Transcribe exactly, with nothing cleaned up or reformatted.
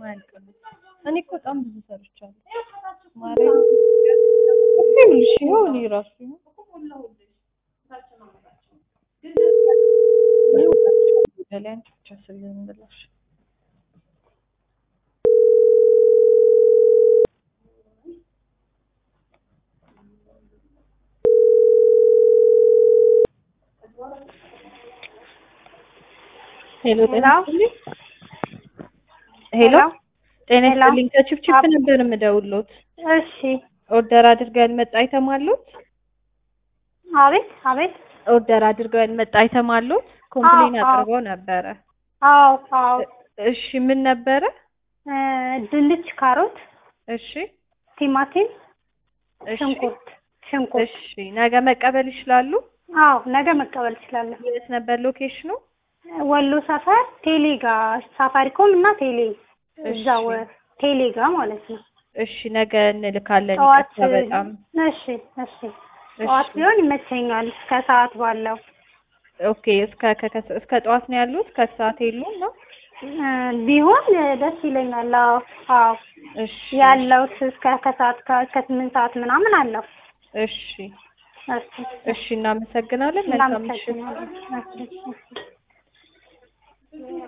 አያልቅም። እኔ እኮ በጣም ብዙ ሰርቻለሁ። ማርያም እሺ ነው እኔ ራሱ ነው ለላንቺ ብቻ ስለምን ብላሽ ሄሎ ሄሎ ጤና ይስጥልኝ ከቺፕቺፕ ነበር የምደውልዎት። እሺ ኦርደር አድርገው ያልመጣ አይተም አለዎት? አቤት አቤት ኦርደር አድርገው ያልመጣ አይተም አለዎት? ኮምፕሌን አቅርበው ነበረ። አዎ አዎ እሺ ምን ነበረ? ድንች፣ ካሮት፣ እሺ ቲማቲም፣ እሺ ሽንኩርት ሽንኩርት። እሺ ነገ መቀበል ይችላሉ? አዎ ነገ መቀበል እችላለሁ። የት ነበር ሎኬሽኑ? ወሎ ሰፈር ቴሌ ጋር ሳፋሪኮም እና ቴሌ እዛው ቴሌ ጋር ማለት ነው። እሺ ነገ እንልካለን። ጠዋት በጣም እሺ እሺ ጠዋት ቢሆን ይመቸኛል እስከ ሰዓት ባለው። ኦኬ እስከ እስከ ጠዋት ነው ያሉት? ከሰዓት የሉም ነው? ቢሆን ደስ ይለኛል። አዎ አዎ እሺ ያለው እስከ ከሰዓት ከስምንት ሰዓት ምናምን አለው። እሺ እሺ እሺ እናመሰግናለን። መልካም ምሽት። እናመሰግናለን።